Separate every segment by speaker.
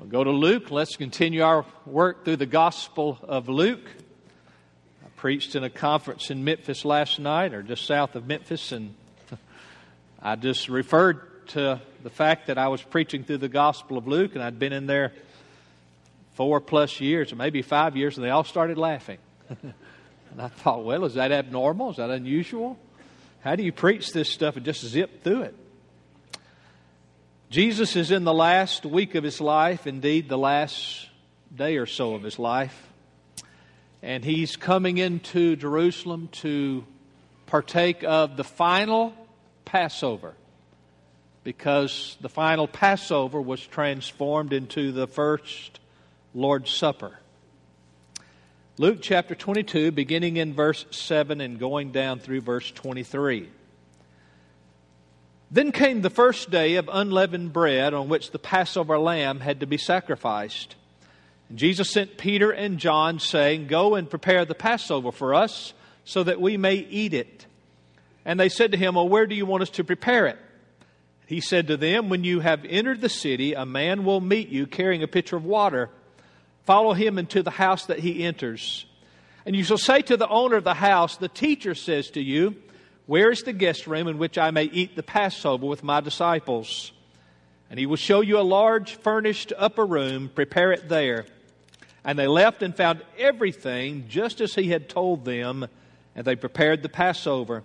Speaker 1: We'll go to Luke. Let's continue our work through the Gospel of Luke. I preached in a conference in Memphis last night, or just south of Memphis, and I just referred to the fact that I was preaching through the Gospel of Luke, and I'd been in there 4+ years, or maybe 5 years, and they all started laughing. And I thought, well, is that abnormal? Is that unusual? How do you preach this stuff and just zip through it? Jesus is in the last week of His life, indeed the last day or so of His life. And He's coming into Jerusalem to partake of the final Passover, because the final Passover was transformed into the first Lord's Supper. Luke chapter 22, beginning in verse 7 and going down through verse 23. Then came the first day of unleavened bread, on which the Passover lamb had to be sacrificed. And Jesus sent Peter and John, saying, "Go and prepare the Passover for us, so that we may eat it." And they said to him, "Well, where do you want us to prepare it?" He said to them, "When you have entered the city, a man will meet you carrying a pitcher of water. Follow him into the house that he enters. And you shall say to the owner of the house, 'The teacher says to you, where is the guest room in which I may eat the Passover with my disciples?' And he will show you a large furnished upper room. Prepare it there." And they left and found everything just as he had told them, and they prepared the Passover.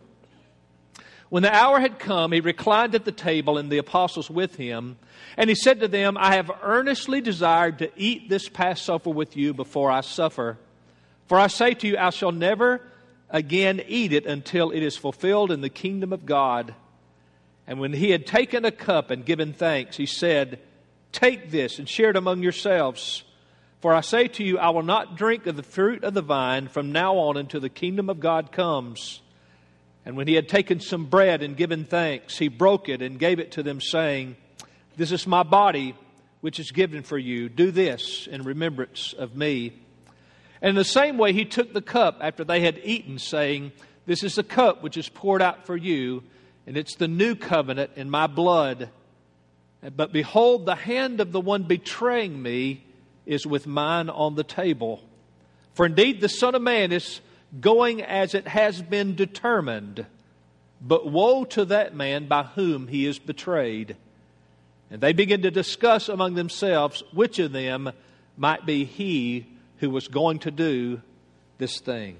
Speaker 1: When the hour had come, he reclined at the table, and the apostles with him. And he said to them, "I have earnestly desired to eat this Passover with you before I suffer. For I say to you, I shall never again eat it until it is fulfilled in the kingdom of God." And when he had taken a cup and given thanks, he said, "Take this and share it among yourselves. For I say to you, I will not drink of the fruit of the vine from now on until the kingdom of God comes." And when he had taken some bread and given thanks, he broke it and gave it to them, saying, "This is my body, which is given for you. Do this in remembrance of me." And in the same way he took the cup after they had eaten, saying, "This is the cup which is poured out for you, and it's the new covenant in my blood. But behold, the hand of the one betraying me is with mine on the table. For indeed the Son of Man is going as it has been determined, but woe to that man by whom he is betrayed." And they began to discuss among themselves which of them might be he who was going to do this thing.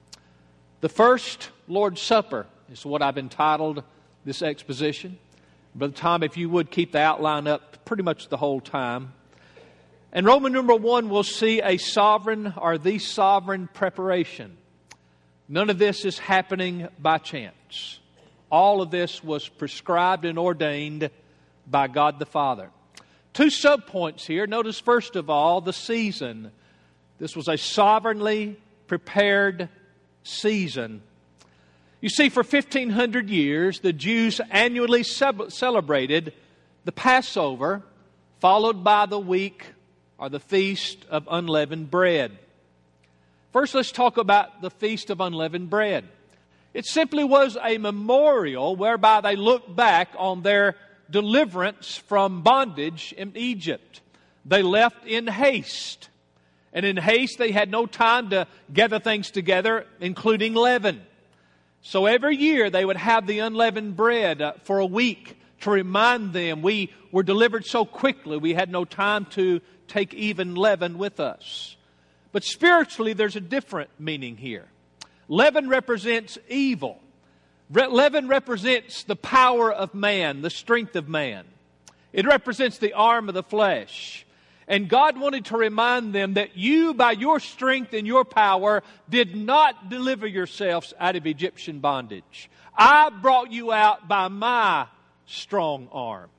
Speaker 1: The first Lord's Supper is what I've entitled this exposition. Brother Tom, if you would keep the outline up pretty much the whole time. And Roman numeral 1 will see a sovereign or the sovereign preparation. None of this is happening by chance. All of this was prescribed and ordained by God the Father. 2 subpoints here. Notice first of all the season. This was a sovereignly prepared season. You see, for 1,500 years, the Jews annually celebrated the Passover, followed by the week or the Feast of Unleavened Bread. First, let's talk about the Feast of Unleavened Bread. It simply was a memorial whereby they looked back on their deliverance from bondage in Egypt. They left in haste. And in haste, they had no time to gather things together, including leaven. So every year, they would have the unleavened bread for a week to remind them we were delivered so quickly, we had no time to take even leaven with us. But spiritually, there's a different meaning here. Leaven represents evil. Leaven represents the power of man, the strength of man. It represents the arm of the flesh. And God wanted to remind them that you, by your strength and your power, did not deliver yourselves out of Egyptian bondage. I brought you out by my strong arm.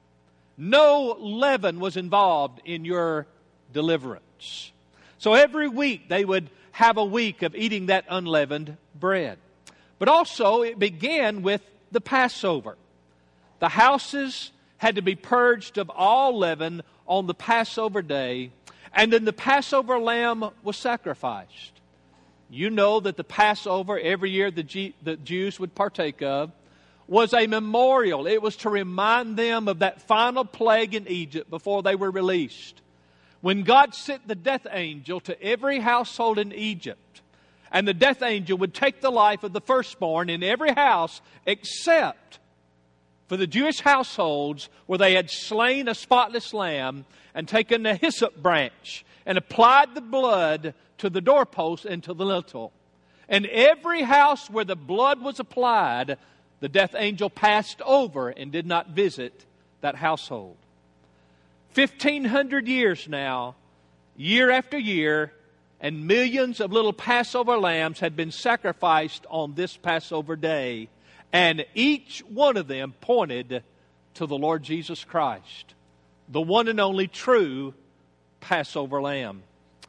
Speaker 1: No leaven was involved in your deliverance. So every week they would have a week of eating that unleavened bread. But also it began with the Passover. The houses had to be purged of all leaven on the Passover day, and then the Passover lamb was sacrificed. You know that the Passover, every year the Jews would partake of, was a memorial. It was to remind them of that final plague in Egypt before they were released, when God sent the death angel to every household in Egypt, and the death angel would take the life of the firstborn in every house except for the Jewish households where they had slain a spotless lamb and taken a hyssop branch and applied the blood to the doorpost and to the lintel. And every house where the blood was applied, the death angel passed over and did not visit that household. 1,500 years now, year after year, and millions of little Passover lambs had been sacrificed on this Passover day. And each one of them pointed to the Lord Jesus Christ, the one and only true Passover lamb.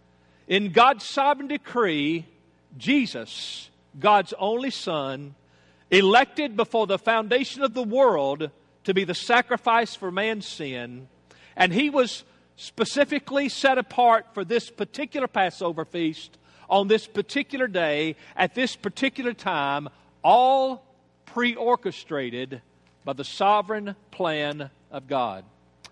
Speaker 1: In God's sovereign decree, Jesus, God's only Son, elected before the foundation of the world to be the sacrifice for man's sin, and He was specifically set apart for this particular Passover feast on this particular day, at this particular time, all pre-orchestrated by the sovereign plan of God.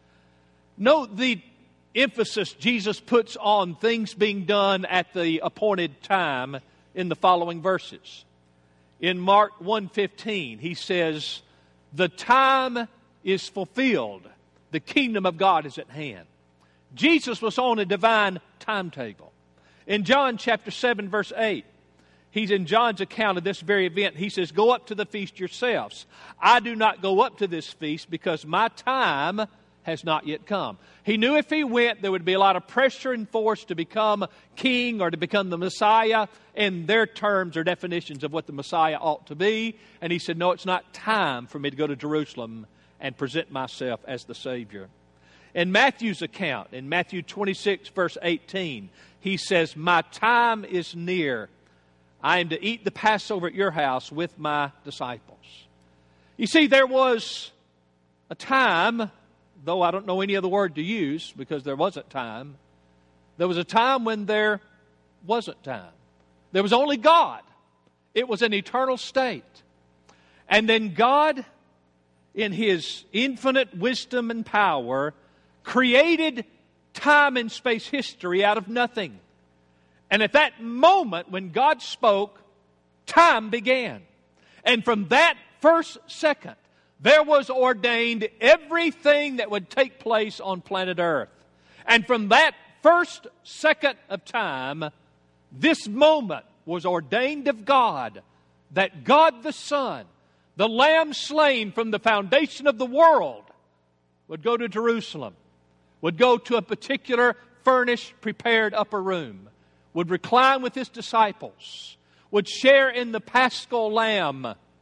Speaker 1: Note the emphasis Jesus puts on things being done at the appointed time in the following verses. In Mark 1:15, He says, "The time is fulfilled. The kingdom of God is at hand." Jesus was on a divine timetable. In John chapter 7, verse 8, he's in John's account of this very event. He says, "Go up to the feast yourselves. I do not go up to this feast because my time has not yet come." He knew if he went, there would be a lot of pressure and force to become king or to become the Messiah in their terms or definitions of what the Messiah ought to be. And he said, "No, it's not time for me to go to Jerusalem and present myself as the Savior." In Matthew's account, in Matthew 26, verse 18, he says, "My time is near. I am to eat the Passover at your house with my disciples." You see, there was a time, though I don't know any other word to use because there wasn't time. There was a time when there wasn't time. There was only God. It was an eternal state. And then God, in His infinite wisdom and power, created time and space history out of nothing. And at that moment when God spoke, time began. And from that first second, there was ordained everything that would take place on planet Earth. And from that first second of time, this moment was ordained of God, that God the Son, the Lamb slain from the foundation of the world, would go to Jerusalem, would go to a particular furnished, prepared upper room, would recline with His disciples, would share in the Paschal lamb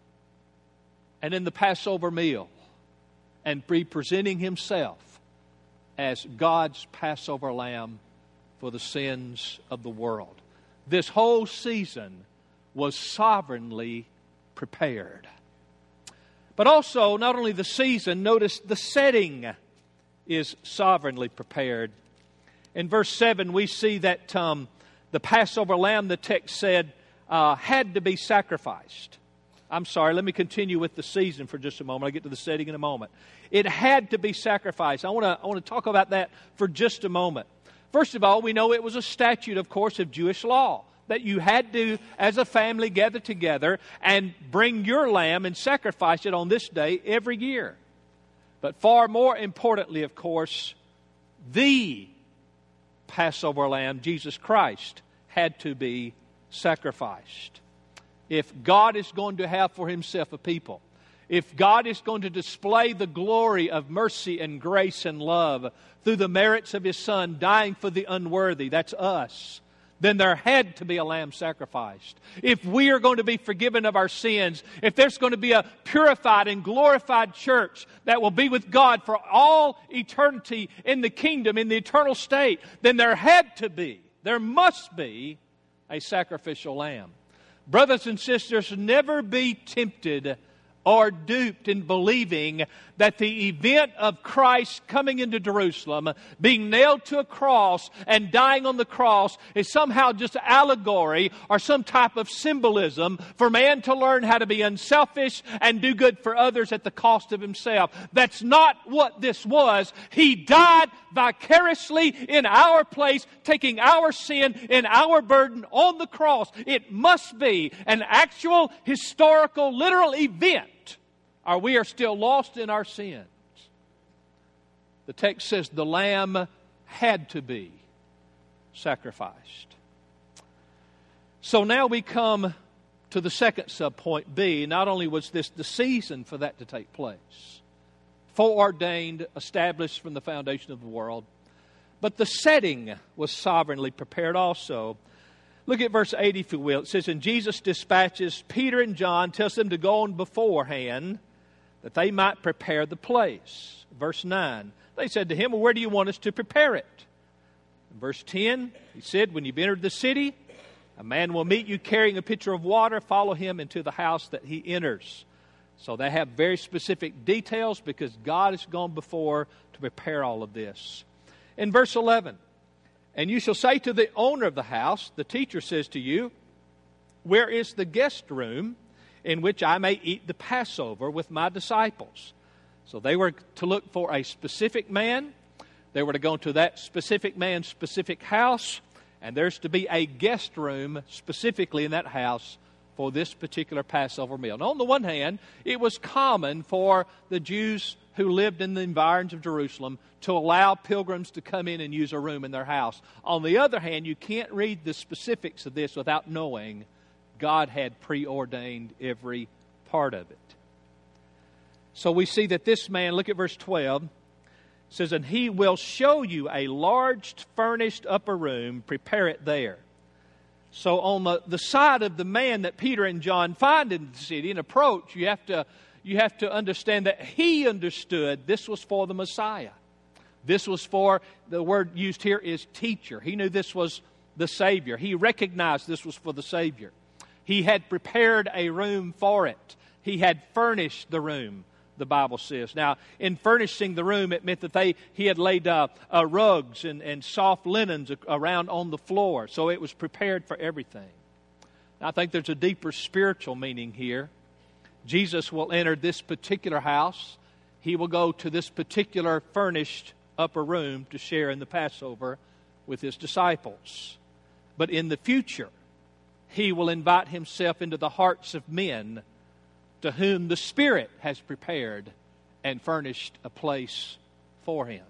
Speaker 1: and in the Passover meal, and be presenting Himself as God's Passover lamb for the sins of the world. This whole season was sovereignly prepared. But also, not only the season, notice the setting is sovereignly prepared. In verse 7, we see that the Passover lamb, the text said, had to be sacrificed. I'm sorry, let me continue with the season for just a moment. I'll get to the setting in a moment. It had to be sacrificed. I want to talk about that for just a moment. First of all, we know it was a statute, of course, of Jewish law, that you had to, as a family, gather together and bring your lamb and sacrifice it on this day every year. But far more importantly, of course, the Passover lamb, Jesus Christ, had to be sacrificed. If God is going to have for Himself a people, if God is going to display the glory of mercy and grace and love through the merits of His Son dying for the unworthy, that's us, then there had to be a lamb sacrificed. If we are going to be forgiven of our sins, if there's going to be a purified and glorified church that will be with God for all eternity in the kingdom, in the eternal state, then there must be a sacrificial lamb. Brothers and sisters, never be tempted or duped in believing that the event of Christ coming into Jerusalem, being nailed to a cross and dying on the cross is somehow just allegory or some type of symbolism for man to learn how to be unselfish and do good for others at the cost of himself. That's not what this was. He died vicariously in our place, taking our sin and our burden on the cross. It must be an actual, historical, literal event, or we are still lost in our sins. The text says the lamb had to be sacrificed. So now we come to the second subpoint B. Not only was this the season for that to take place, foreordained, established from the foundation of the world, but the setting was sovereignly prepared also. Look at verse 8, if you will. It says, and Jesus dispatches Peter and John, tells them to go on beforehand, that they might prepare the place. Verse 9, they said to him, well, where do you want us to prepare it? In verse 10, he said, when you've entered the city, a man will meet you carrying a pitcher of water. Follow him into the house that he enters. So they have very specific details because God has gone before to prepare all of this. In verse 11, and you shall say to the owner of the house, the teacher says to you, where is the guest room in which I may eat the Passover with my disciples? So they were to look for a specific man. They were to go to that specific man's specific house. And there's to be a guest room specifically in that house for this particular Passover meal. Now, on the one hand, it was common for the Jews who lived in the environs of Jerusalem to allow pilgrims to come in and use a room in their house. On the other hand, you can't read the specifics of this without knowing God had preordained every part of it. So we see that this man, look at verse 12, says, and he will show you a large furnished upper room, prepare it there. So on the side of the man that Peter and John find in the city and approach, you have to understand that he understood this was for the Messiah. This was for, the word used here is teacher. He knew this was the Savior. He recognized this was for the Savior. He had prepared a room for it. He had furnished the room, the Bible says. Now, in furnishing the room, it meant that he had laid rugs and soft linens around on the floor. So it was prepared for everything. Now, I think there's a deeper spiritual meaning here. Jesus will enter this particular house. He will go to this particular furnished upper room to share in the Passover with his disciples. But in the future, he will invite himself into the hearts of men to whom the Spirit has prepared and furnished a place for him.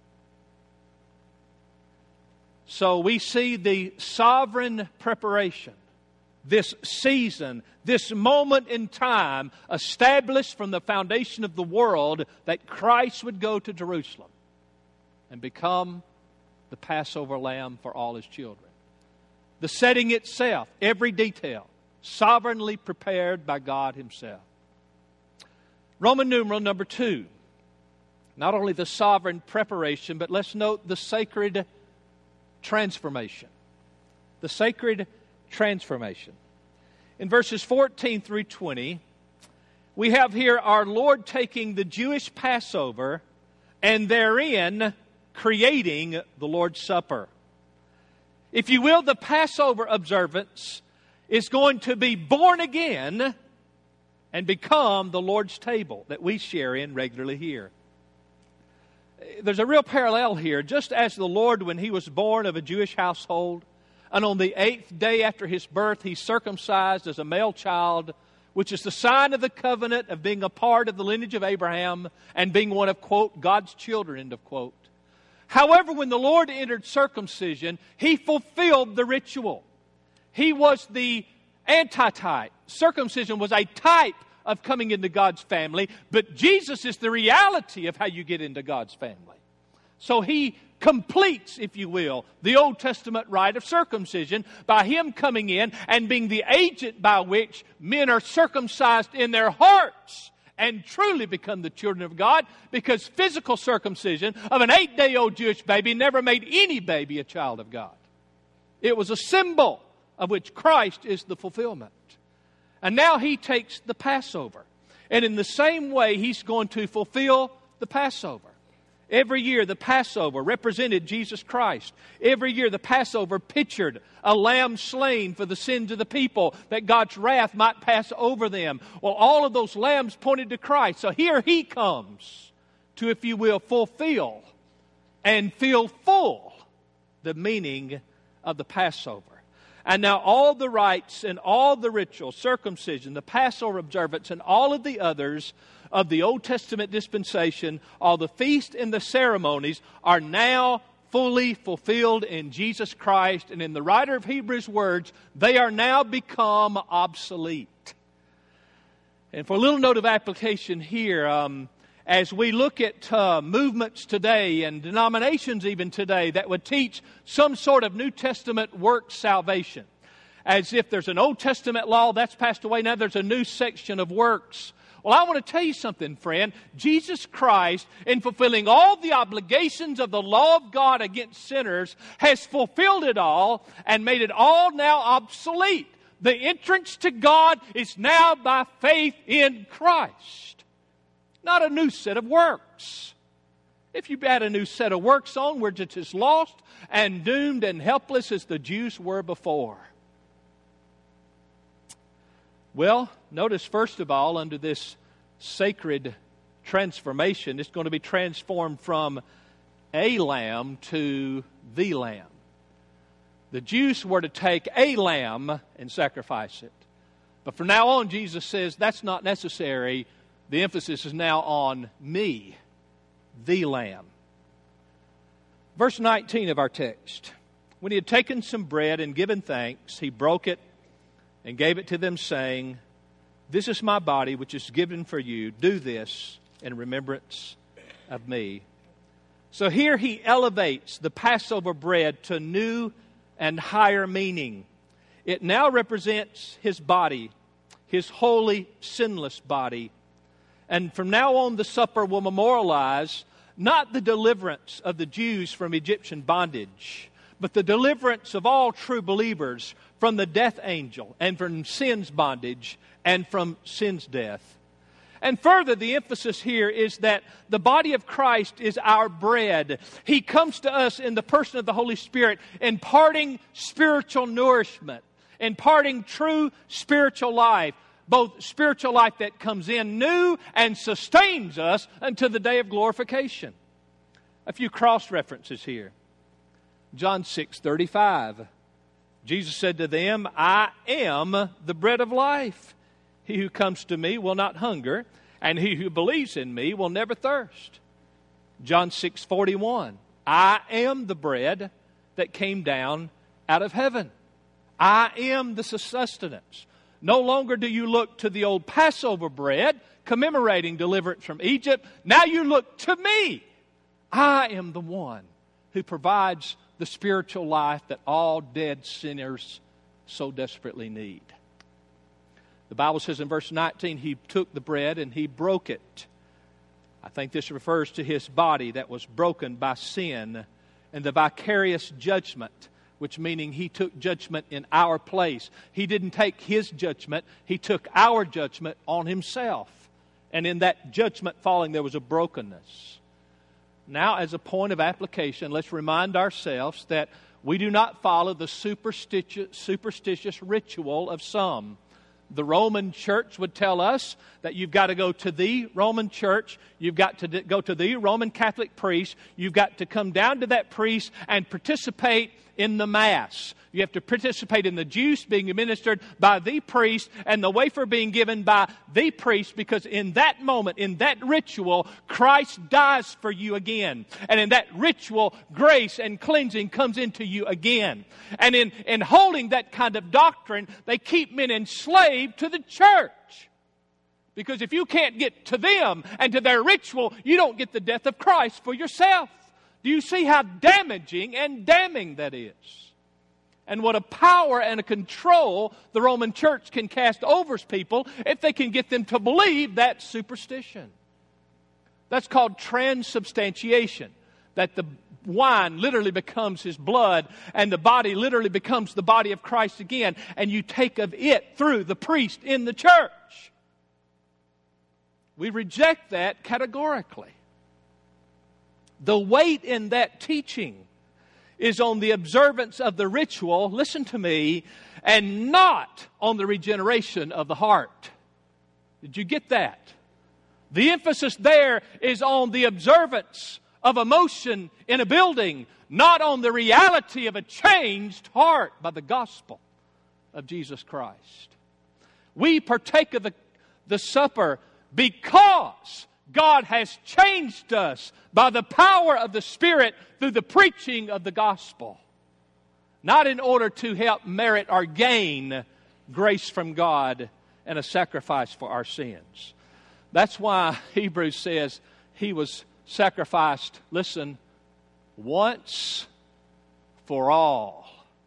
Speaker 1: So we see the sovereign preparation, this season, this moment in time established from the foundation of the world that Christ would go to Jerusalem and become the Passover lamb for all his children. The setting itself, every detail, sovereignly prepared by God himself. Roman numeral number 2. Not only the sovereign preparation, but let's note the sacred transformation. The sacred transformation. In verses 14 through 20, we have here our Lord taking the Jewish Passover and therein creating the Lord's Supper. If you will, the Passover observance is going to be born again and become the Lord's table that we share in regularly here. There's a real parallel here. Just as the Lord, when he was born of a Jewish household, and on the 8th day after his birth, he circumcised as a male child, which is the sign of the covenant of being a part of the lineage of Abraham and being one of, quote, God's children, end of quote. However, when the Lord entered circumcision, he fulfilled the ritual. He was the antitype. Circumcision was a type of coming into God's family, but Jesus is the reality of how you get into God's family. So he completes, if you will, the Old Testament rite of circumcision by him coming in and being the agent by which men are circumcised in their hearts and truly become the children of God, because physical circumcision of an 8-day-old Jewish baby never made any baby a child of God. It was a symbol of which Christ is the fulfillment. And now he takes the Passover. And in the same way, He's going to fulfill the Passover. Every year, the Passover represented Jesus Christ. Every year, the Passover pictured a lamb slain for the sins of the people, that God's wrath might pass over them. Well, all of those lambs pointed to Christ. So here He comes to, if you will, fulfill and fill full the meaning of the Passover. And now all the rites and all the rituals, circumcision, the Passover observance, and all of the others of the Old Testament dispensation, all the feasts and the ceremonies are now fully fulfilled in Jesus Christ. And in the writer of Hebrews' words, they are now become obsolete. And for a little note of application here, as we look at movements today and denominations even today that would teach some sort of New Testament work salvation, as if there's an Old Testament law that's passed away, now there's a new section of works. Well, I want to tell you something, friend. Jesus Christ, in fulfilling all the obligations of the law of God against sinners, has fulfilled it all and made it all now obsolete. The entrance to God is now by faith in Christ, not a new set of works. If you add a new set of works on, we're just as lost and doomed and helpless as the Jews were before. Well, notice first of all, under this sacred transformation, it's going to be transformed from a lamb to the lamb. The Jews were to take a lamb and sacrifice it. But from now on, Jesus says that's not necessary. The emphasis is now on me, the lamb. Verse 19 of our text. When He had taken some bread and given thanks, He broke it and gave it to them, saying, "This is my body, which is given for you. Do this in remembrance of me." So here He elevates the Passover bread to new and higher meaning. It now represents His body, His holy, sinless body. And from now on, the supper will memorialize not the deliverance of the Jews from Egyptian bondage, but the deliverance of all true believers from the death angel and from sin's bondage and from sin's death. And further, the emphasis here is that the body of Christ is our bread. He comes to us in the person of the Holy Spirit, imparting spiritual nourishment, imparting true spiritual life, both spiritual life that comes in new and sustains us until the day of glorification. A few cross references here. John 6:35. Jesus said to them, "I am the bread of life. He who comes to me will not hunger, and he who believes in me will never thirst." John 6:41. "I am the bread that came down out of heaven. I am the sustenance." No longer do you look to the old Passover bread, commemorating deliverance from Egypt. Now you look to me. I am the one who provides the spiritual life that all dead sinners so desperately need. The Bible says in verse 19, He took the bread and He broke it. I think this refers to His body that was broken by sin and the vicarious judgment, which meaning He took judgment in our place. He didn't take His judgment. He took our judgment on Himself. And in that judgment falling, there was a brokenness. Now, as a point of application, let's remind ourselves that we do not follow the superstitious ritual of some. The Roman church would tell us that you've got to go to the Roman church, you've got to go to the Roman Catholic priest, you've got to come down to that priest and participate in the Mass. You have to participate in the juice being administered by the priest and the wafer being given by the priest, because in that moment, in that ritual, Christ dies for you again. And in that ritual, grace and cleansing comes into you again. And in holding that kind of doctrine, they keep men enslaved to the church. Because if you can't get to them and to their ritual, you don't get the death of Christ for yourself. Do you see how damaging and damning that is? And what a power and a control the Roman church can cast over people if they can get them to believe that superstition. That's called transubstantiation. That the wine literally becomes His blood and the body literally becomes the body of Christ again. And you take of it through the priest in the church. We reject that categorically. The weight in that teaching is on the observance of the ritual, listen to me, and not on the regeneration of the heart. Did you get that? The emphasis there is on the observance of emotion in a building, not on the reality of a changed heart by the gospel of Jesus Christ. We partake of the supper because God has changed us by the power of the Spirit through the preaching of the gospel. Not in order to help merit or gain grace from God and a sacrifice for our sins. That's why Hebrews says He was sacrificed, listen, once for all.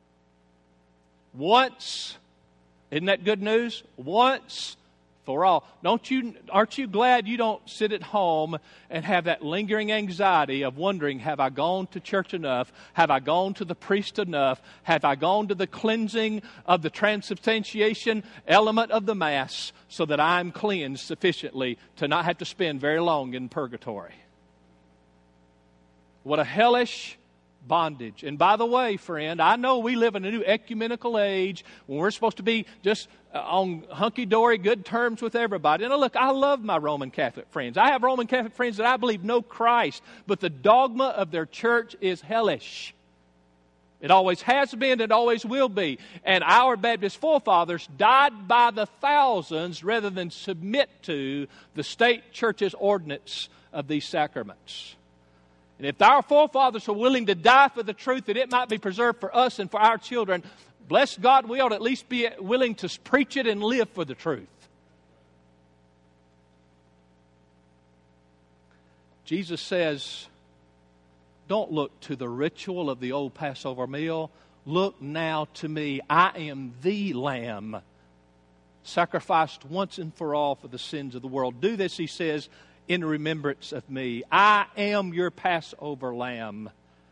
Speaker 1: Once, isn't that good news? Once for all. Aren't you glad you don't sit at home and have that lingering anxiety of wondering, have I gone to church enough? Have I gone to the priest enough? Have I gone to the cleansing of the transubstantiation element of the Mass so that I'm cleansed sufficiently to not have to spend very long in purgatory? What a hellish bondage. And by the way, friend, I know we live in a new ecumenical age when we're supposed to be just on hunky-dory, good terms with everybody. And look, I love my Roman Catholic friends. I have Roman Catholic friends that I believe know Christ, but the dogma of their church is hellish. It always has been, it always will be. And our Baptist forefathers died by the thousands rather than submit to the state church's ordinance of these sacraments. And if our forefathers were willing to die for the truth that it might be preserved for us and for our children, bless God, we ought at least be willing to preach it and live for the truth. Jesus says, don't look to the ritual of the old Passover meal. Look now to me. I am the Lamb, sacrificed once and for all for the sins of the world. Do this, he says, in remembrance of me. I am your Passover lamb.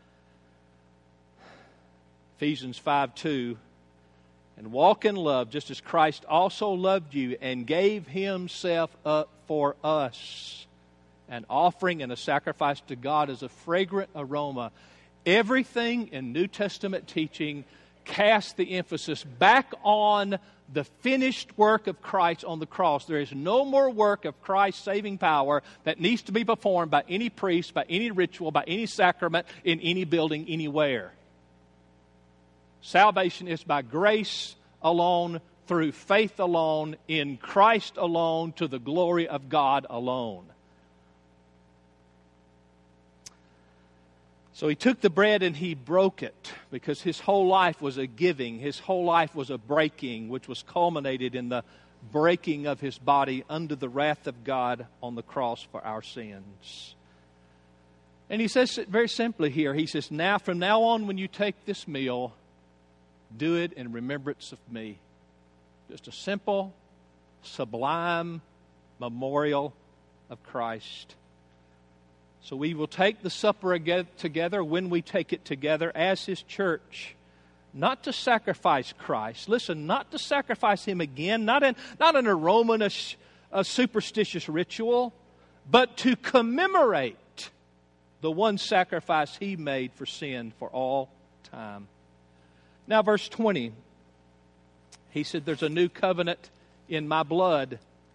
Speaker 1: Ephesians 5:2. And walk in love, just as Christ also loved you and gave himself up for us, an offering and a sacrifice to God as a fragrant aroma. Everything in New Testament teaching casts the emphasis back on the finished work of Christ on the cross. There is no more work of Christ's saving power that needs to be performed by any priest, by any ritual, by any sacrament, in any building, anywhere. Salvation is by grace alone, through faith alone, in Christ alone, to the glory of God alone. So he took the bread and he broke it, because his whole life was a giving. His whole life was a breaking, which was culminated in the breaking of his body under the wrath of God on the cross for our sins. And he says it very simply here. He says, from now on, when you take this meal, do it in remembrance of me. Just a simple, sublime memorial of Christ. So we will take the supper together when we take it together as His church. Not to sacrifice Christ. Listen, not to sacrifice Him again. Not in a Roman, a superstitious ritual. But to commemorate the one sacrifice He made for sin for all time. Now verse 20. He said, there's a new covenant in my blood.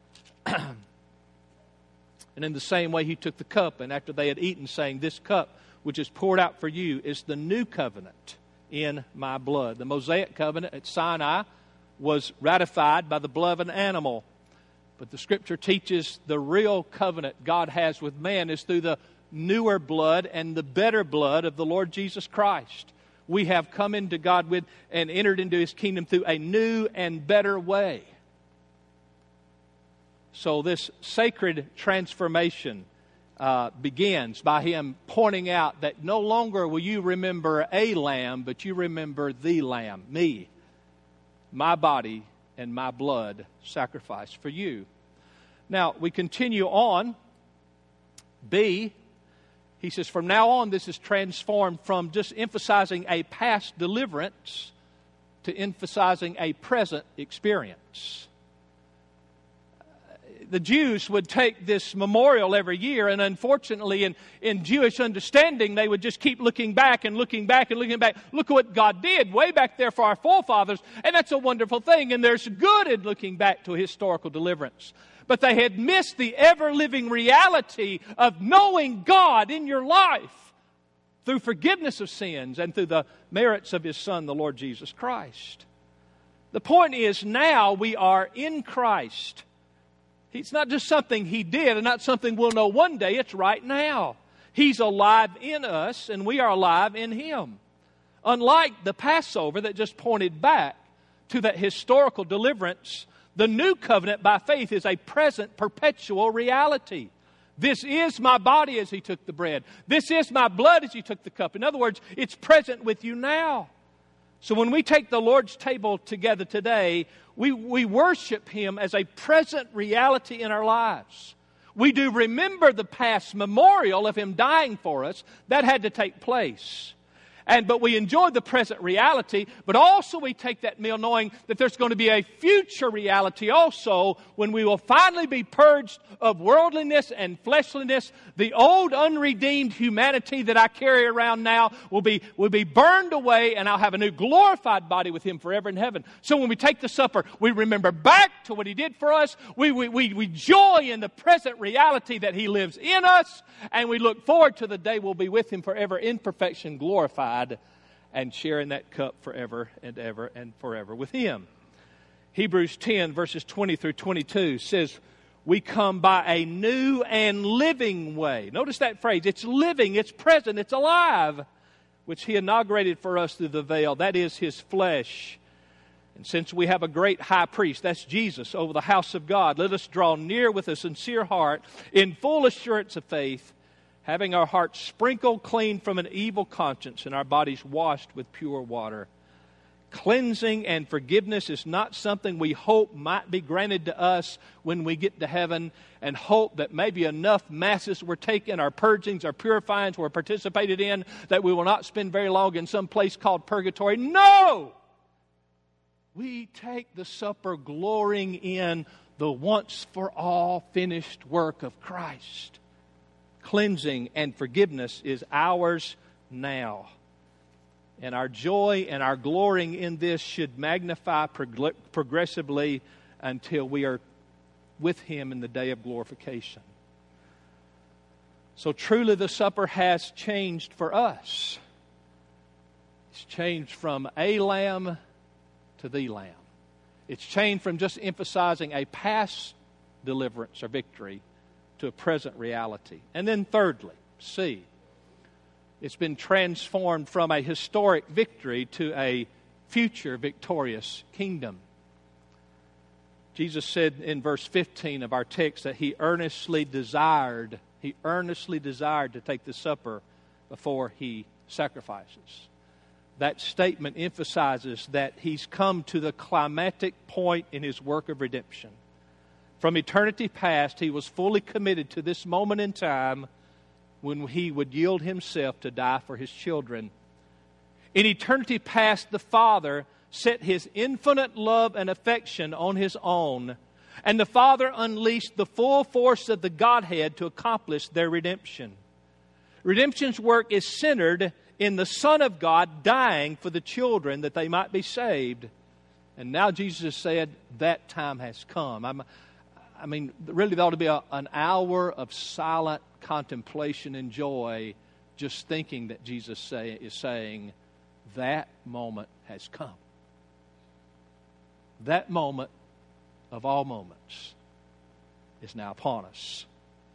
Speaker 1: And in the same way he took the cup, and after they had eaten, saying, this cup which is poured out for you is the new covenant in my blood. The Mosaic covenant at Sinai was ratified by the blood of an animal. But the Scripture teaches the real covenant God has with man is through the newer blood and the better blood of the Lord Jesus Christ. We have come into God with and entered into His kingdom through a new and better way. So this sacred transformation begins by Him pointing out that no longer will you remember a lamb, but you remember the Lamb, me, my body and my blood sacrificed for you. Now, we continue on. B, he says, from now on, this is transformed from just emphasizing a past deliverance to emphasizing a present experience. the Jews would take this memorial every year, and unfortunately in Jewish understanding, they would just keep looking back and looking back and looking back. Look at what God did way back there for our forefathers, and that's a wonderful thing, and there's good in looking back to historical deliverance. But they had missed the ever-living reality of knowing God in your life through forgiveness of sins and through the merits of His Son, the Lord Jesus Christ. The point is, now we are in Christ. It's not just something He did and not something we'll know one day. It's right now. He's alive in us and we are alive in Him. Unlike the Passover that just pointed back to that historical deliverance, the new covenant by faith is a present, perpetual reality. This is my body as He took the bread. This is my blood as He took the cup. In other words, it's present with you now. So when we take the Lord's table together today, we worship Him as a present reality in our lives. We do remember the past memorial of Him dying for us. That had to take place. But we enjoy the present reality, but also we take that meal knowing that there's going to be a future reality also when we will finally be purged of worldliness and fleshliness. The old unredeemed humanity that I carry around now will be burned away, and I'll have a new glorified body with Him forever in heaven. So when we take the supper, we remember back to what He did for us. We joy in the present reality that He lives in us, and we look forward to the day we'll be with Him forever in perfection, glorified, and sharing that cup forever and ever and forever with Him. Hebrews 10 verses 20 through 22 says, we come by a new and living way. Notice that phrase. It's living, it's present, it's alive, which He inaugurated for us through the veil. That is His flesh. And since we have a great high priest, that's Jesus, over the house of God, let us draw near with a sincere heart in full assurance of faith, having our hearts sprinkled clean from an evil conscience and our bodies washed with pure water. Cleansing and forgiveness is not something we hope might be granted to us when we get to heaven, and hope that maybe enough masses were taken, our purgings, our purifyings were participated in, that we will not spend very long in some place called purgatory. No! We take the supper glorying in the once-for-all finished work of Christ. Cleansing and forgiveness is ours now. And our joy and our glorying in this should magnify progressively until we are with Him in the day of glorification. So truly the supper has changed for us. It's changed from a lamb to the Lamb. It's changed from just emphasizing a past deliverance or victory to a present reality. And then thirdly, C, it's been transformed from a historic victory to a future victorious kingdom. Jesus said in verse 15 of our text that He earnestly desired to take the supper before He sacrifices. That statement emphasizes that He's come to the climactic point in His work of redemption. From eternity past, He was fully committed to this moment in time when He would yield Himself to die for His children. In eternity past, the Father set His infinite love and affection on His own, and the Father unleashed the full force of the Godhead to accomplish their redemption. Redemption's work is centered in the Son of God dying for the children that they might be saved. And now Jesus has said that time has come. Really there ought to be an hour of silent contemplation and joy just thinking that Jesus is saying that moment has come. That moment of all moments is now upon us.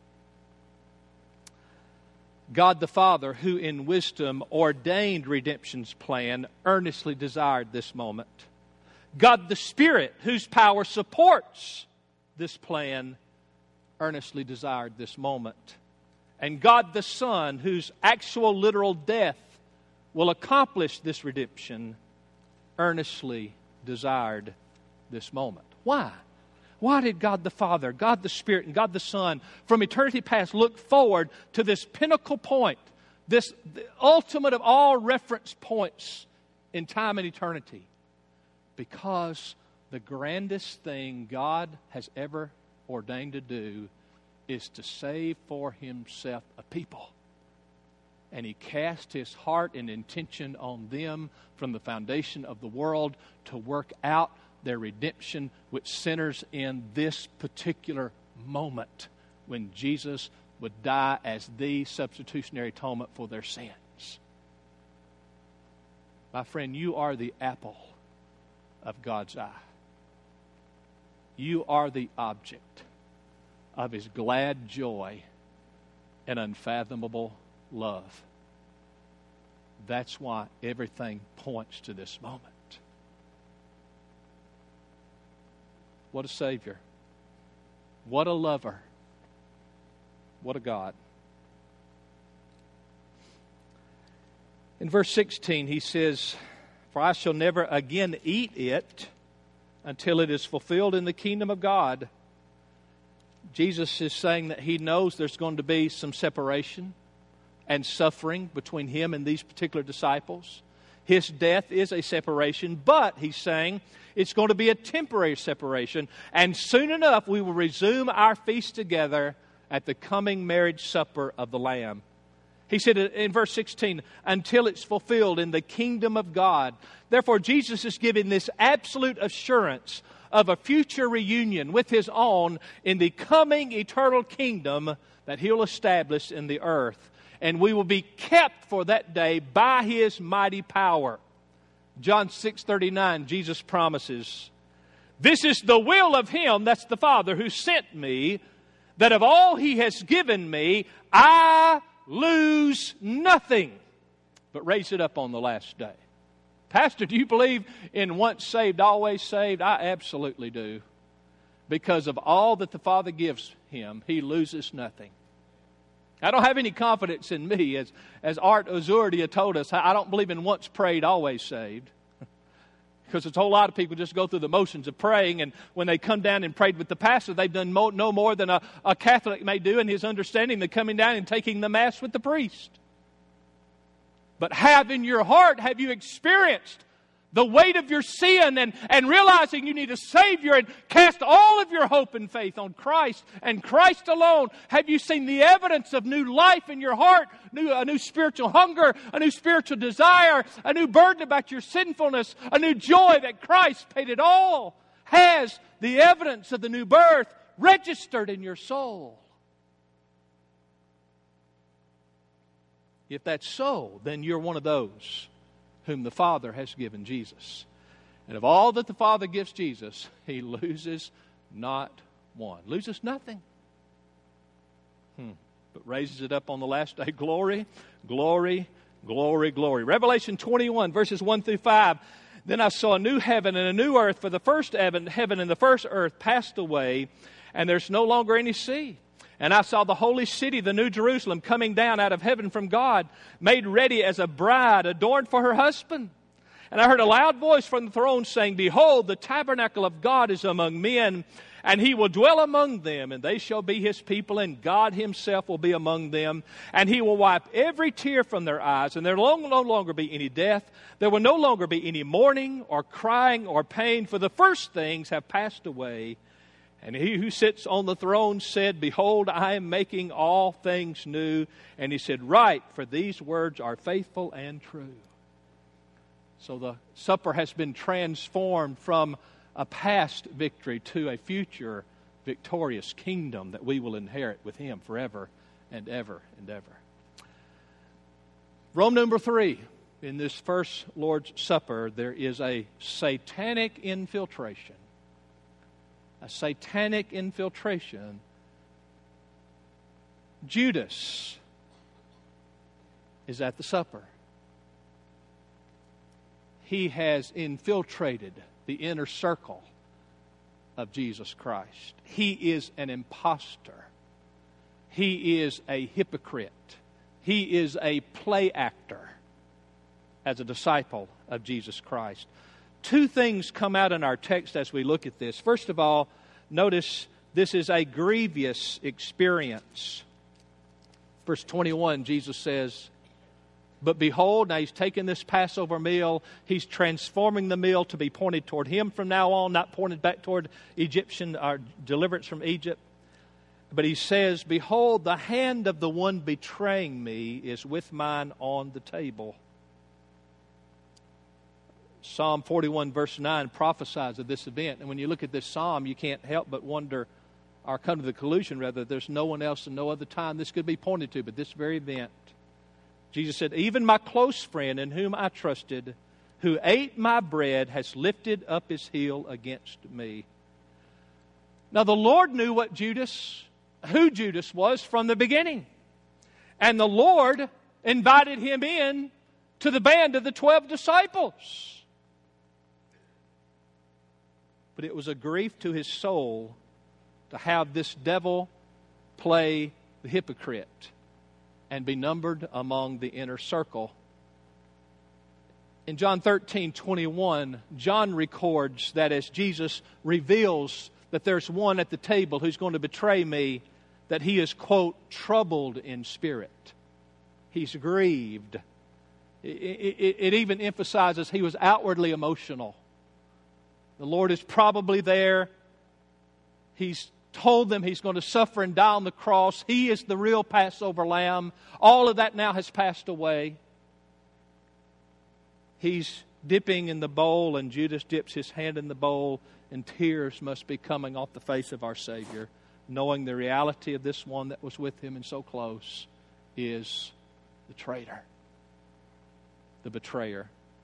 Speaker 1: God the Father, who in wisdom ordained redemption's plan, earnestly desired this moment. God the Spirit, whose power supports this plan, earnestly desired this moment. And God the Son, whose actual literal death will accomplish this redemption, earnestly desired this moment. Why? Why did God the Father, God the Spirit, and God the Son from eternity past look forward to this pinnacle point, the ultimate of all reference points in time and eternity? Because the grandest thing God has ever ordained to do is to save for himself a people. And he cast his heart and intention on them from the foundation of the world to work out their redemption with sinners in this particular moment when Jesus would die as the substitutionary atonement for their sins. My friend, you are the apple of God's eye. You are the object of his glad joy and unfathomable love. That's why everything points to this moment. What a Savior. What a lover. What a God. In verse 16 he says, "For I shall never again eat it until it is fulfilled in the kingdom of God." Jesus is saying that he knows there's going to be some separation and suffering between him and these particular disciples. His death is a separation, but he's saying it's going to be a temporary separation. And soon enough, we will resume our feast together at the coming marriage supper of the Lamb. He said in verse 16, until it's fulfilled in the kingdom of God. Therefore, Jesus is giving this absolute assurance of a future reunion with his own in the coming eternal kingdom that he'll establish in the earth. And we will be kept for that day by his mighty power. John 6:39, Jesus promises, "This is the will of him," that's the Father, "who sent me, that of all he has given me, I lose nothing, but raise it up on the last day." Pastor, do you believe in once saved, always saved? I absolutely do. Because of all that the Father gives him, he loses nothing. I don't have any confidence in me. As Art Azurdia told us, I don't believe in once prayed, always saved. Because there's a whole lot of people just go through the motions of praying, and when they come down and prayed with the pastor, they've done no more than a Catholic may do in his understanding than coming down and taking the Mass with the priest. But have in your heart, have you experienced the weight of your sin and realizing you need a Savior and cast all of your hope and faith on Christ and Christ alone? Have you seen the evidence of new life in your heart, a new spiritual hunger, a new spiritual desire, a new burden about your sinfulness, a new joy that Christ paid it all? Has the evidence of the new birth registered in your soul? If that's so, then you're one of those whom the Father has given Jesus. And of all that the Father gives Jesus, he loses not one. Loses nothing. But raises it up on the last day. Glory, glory, glory, glory. Revelation 21, verses 1 through 5. Then I saw a new heaven and a new earth, for the first heaven and the first earth passed away, and there's no longer any sea. And I saw the holy city, the new Jerusalem, coming down out of heaven from God, made ready as a bride adorned for her husband. And I heard a loud voice from the throne saying, "Behold, the tabernacle of God is among men, and he will dwell among them, and they shall be his people, and God himself will be among them. And he will wipe every tear from their eyes, and there will no longer be any death. There will no longer be any mourning or crying or pain, for the first things have passed away." And he who sits on the throne said, "Behold, I am making all things new." And he said, "Write, for these words are faithful and true." So the supper has been transformed from a past victory to a future victorious kingdom that we will inherit with him forever and ever and ever. Rome number 3. In this first Lord's Supper, there is a satanic infiltration. A satanic infiltration. Judas is at the supper. He has infiltrated the inner circle of Jesus Christ. He is an imposter. He is a hypocrite. He is a play actor as a disciple of Jesus Christ. Two things come out in our text as we look at this. First of all, notice this is a grievous experience. Verse 21, Jesus says, "But behold," now he's taking this Passover meal, he's transforming the meal to be pointed toward him from now on, not pointed back toward Egyptian or deliverance from Egypt. But he says, behold, the hand of the one betraying me is with mine on the table. Psalm 41 verse 9 prophesies of this event. And when you look at this psalm, you can't help but wonder, or come to the conclusion rather, there's no one else and no other time this could be pointed to but this very event. Jesus said, even my close friend in whom I trusted, who ate my bread, has lifted up his heel against me. Now the Lord knew who Judas was from the beginning. And the Lord invited him in to the band of the 12 disciples. But it was a grief to his soul to have this devil play the hypocrite and be numbered among the inner circle. In John 13:21, John records that as Jesus reveals that there's one at the table who's going to betray me, that he is, quote, troubled in spirit. He's grieved. It even emphasizes he was outwardly emotional. The Lord is probably there. He's told them he's going to suffer and die on the cross. He is the real Passover lamb. All of that now has passed away. He's dipping in the bowl, and Judas dips his hand in the bowl, and tears must be coming off the face of our Savior, knowing the reality of this one that was with him and so close is the traitor, the betrayer.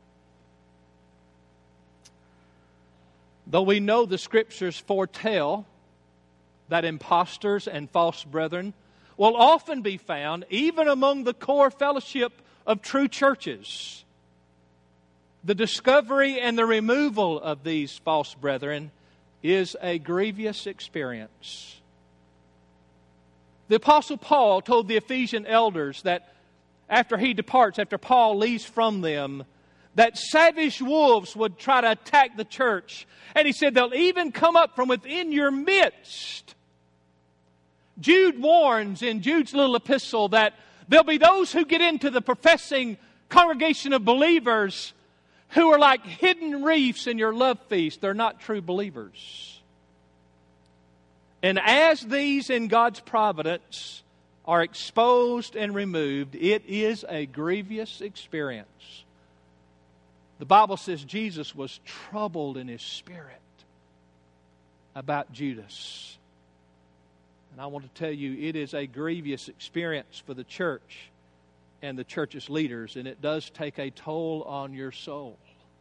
Speaker 1: Though we know the Scriptures foretell that impostors and false brethren will often be found even among the core fellowship of true churches, the discovery and the removal of these false brethren is a grievous experience. The Apostle Paul told the Ephesian elders that after he departs, after Paul leaves from them, that savage wolves would try to attack the church. And he said they'll even come up from within your midst. Jude warns in Jude's little epistle that there'll be those who get into the professing congregation of believers who are like hidden reefs in your love feast. They're not true believers. And as these in God's providence are exposed and removed, it is a grievous experience. The Bible says Jesus was troubled in his spirit about Judas. And I want to tell you, it is a grievous experience for the church and the church's leaders, and it does take a toll on your soul.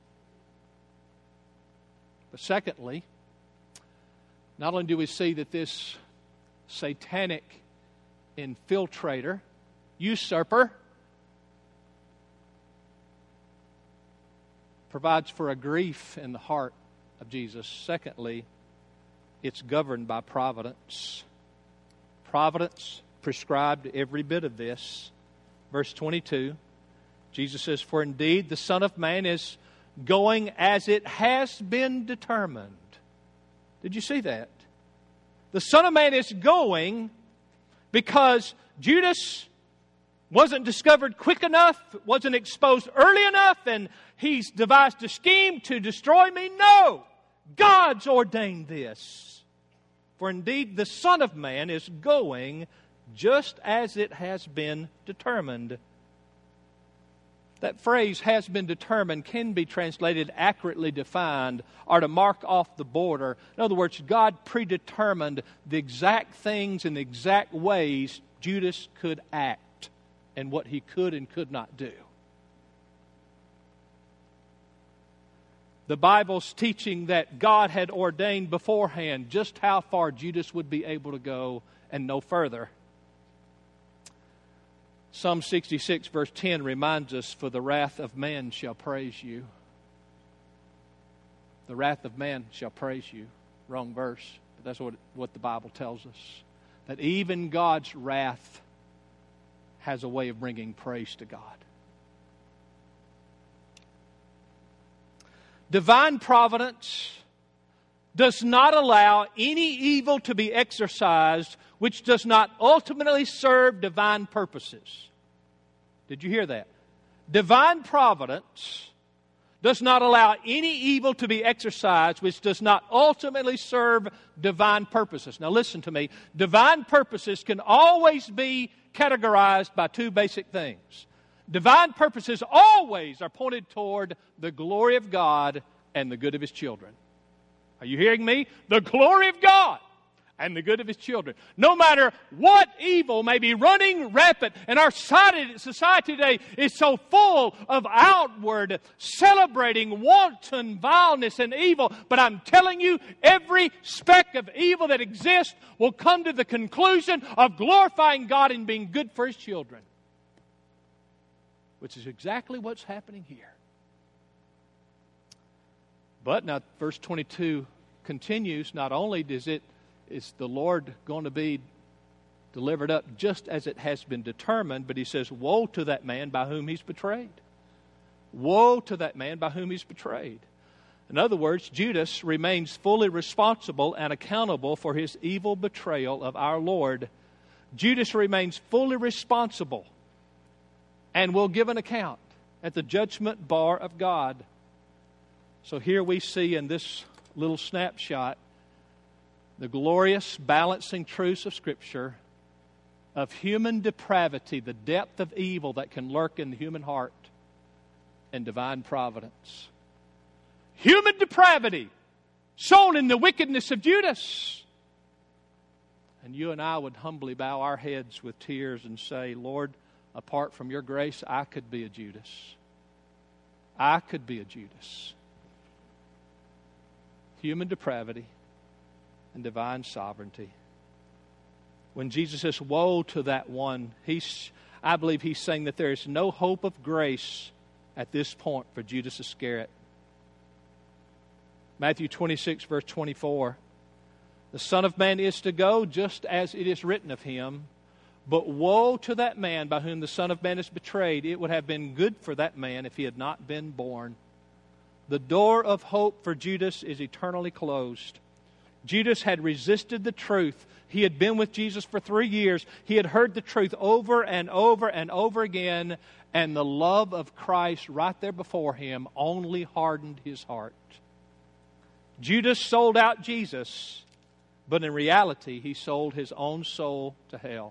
Speaker 1: But secondly, not only do we see that this satanic infiltrator, usurper, provides for a grief in the heart of Jesus. Secondly, it's governed by providence. Providence prescribed every bit of this. Verse 22, Jesus says, for indeed the Son of Man is going as it has been determined. Did you see that? The Son of Man is going because Judas wasn't discovered quick enough, wasn't exposed early enough, and he's devised a scheme to destroy me. No! God's ordained this. For indeed the Son of Man is going just as it has been determined. That phrase, has been determined, can be translated accurately defined or to mark off the border. In other words, God predetermined the exact things and the exact ways Judas could act and what he could and could not do. The Bible's teaching that God had ordained beforehand just how far Judas would be able to go and no further. Psalm 66 verse 10 reminds us, for the wrath of man shall praise you. The wrath of man shall praise you. Wrong verse, but that's what the Bible tells us. That even God's wrath has a way of bringing praise to God. Divine providence does not allow any evil to be exercised which does not ultimately serve divine purposes. Did you hear that? Divine providence does not allow any evil to be exercised which does not ultimately serve divine purposes. Now listen to me. Divine purposes can always be categorized by two basic things. Divine purposes always are pointed toward the glory of God and the good of His children. Are you hearing me? The glory of God and the good of His children. No matter what evil may be running rampant, and our society today is so full of outward, celebrating wanton vileness and evil, but I'm telling you, every speck of evil that exists will come to the conclusion of glorifying God and being good for His children. Which is exactly what's happening here. But now verse 22 continues, not only is the Lord going to be delivered up just as it has been determined, but He says, woe to that man by whom he's betrayed. Woe to that man by whom he's betrayed. In other words, Judas remains fully responsible and accountable for his evil betrayal of our Lord. Judas remains fully responsible and will give an account at the judgment bar of God. So here we see in this little snapshot the glorious balancing truths of Scripture of human depravity, the depth of evil that can lurk in the human heart, and divine providence. Human depravity sown in the wickedness of Judas. And you and I would humbly bow our heads with tears and say, Lord, apart from your grace, I could be a Judas. I could be a Judas. Human depravity and divine sovereignty. When Jesus says, woe to that one, I believe He's saying that there is no hope of grace at this point for Judas Iscariot. Matthew 26, verse 24. The Son of Man is to go just as it is written of Him. But woe to that man by whom the Son of Man is betrayed. It would have been good for that man if he had not been born. The door of hope for Judas is eternally closed. Judas had resisted the truth. He had been with Jesus for 3 years. He had heard the truth over and over and over again. And the love of Christ right there before him only hardened his heart. Judas sold out Jesus, but in reality he sold his own soul to hell.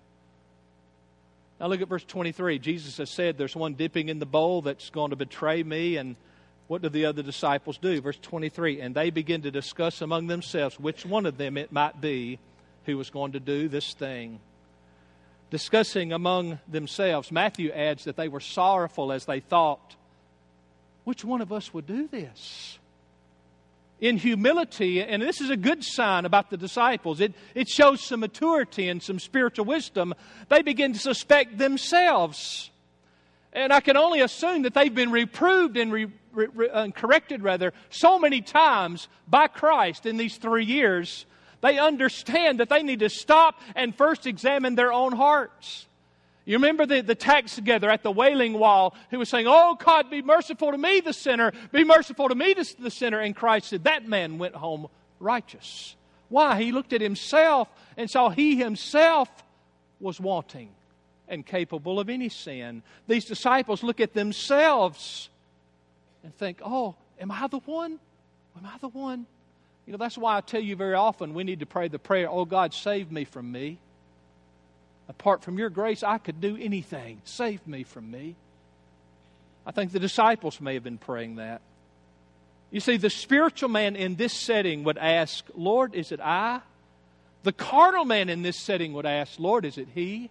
Speaker 1: Now look at verse 23. Jesus has said there's one dipping in the bowl that's going to betray me. And what do the other disciples do? Verse 23. And they begin to discuss among themselves which one of them it might be who was going to do this thing. Discussing among themselves, Matthew adds that they were sorrowful as they thought, which one of us would do this? In humility, and this is a good sign about the disciples, it shows some maturity and some spiritual wisdom. They begin to suspect themselves. And I can only assume that they've been reproved and corrected so many times by Christ in these 3 years. They understand that they need to stop and first examine their own hearts. You remember the tax gatherer at the Wailing Wall who was saying, oh God, be merciful to me, the sinner. Be merciful to me, the sinner. And Christ said, that man went home righteous. Why? He looked at himself and saw he himself was wanting and capable of any sin. These disciples look at themselves and think, oh, am I the one? Am I the one? You know, that's why I tell you very often we need to pray the prayer, oh God, save me from me. Apart from your grace, I could do anything. Save me from me. I think the disciples may have been praying that. You see, the spiritual man in this setting would ask, Lord, is it I? The carnal man in this setting would ask, Lord, is it he?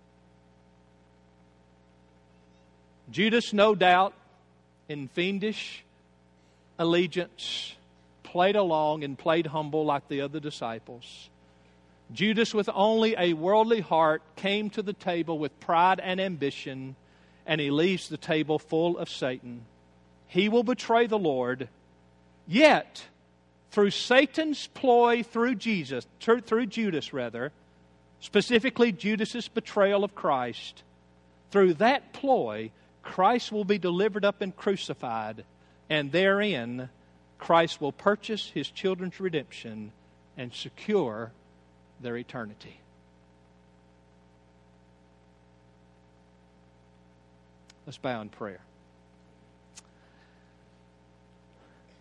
Speaker 1: Judas, no doubt, in fiendish allegiance, played along and played humble like the other disciples. Judas, with only a worldly heart, came to the table with pride and ambition, and he leaves the table full of Satan. He will betray the Lord, yet through Satan's ploy through Judas, specifically Judas's betrayal of Christ, through that ploy, Christ will be delivered up and crucified, and therein Christ will purchase His children's redemption and secure their eternity. Let's bow in prayer.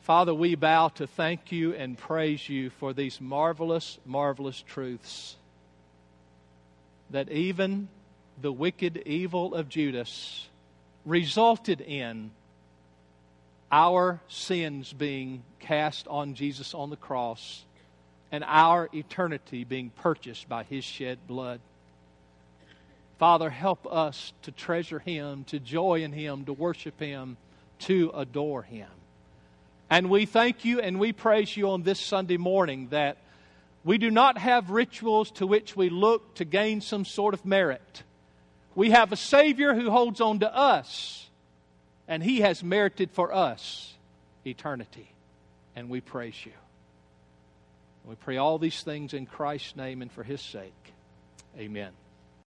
Speaker 1: Father, we bow to thank you and praise you for these marvelous, marvelous truths. That even the wicked evil of Judas resulted in our sins being cast on Jesus on the cross and our eternity being purchased by His shed blood. Father, help us to treasure Him, to joy in Him, to worship Him, to adore Him. And we thank you and we praise you on this Sunday morning that we do not have rituals to which we look to gain some sort of merit. We have a Savior who holds on to us, and He has merited for us eternity. And we praise you. We pray all these things in Christ's name and for His sake. Amen.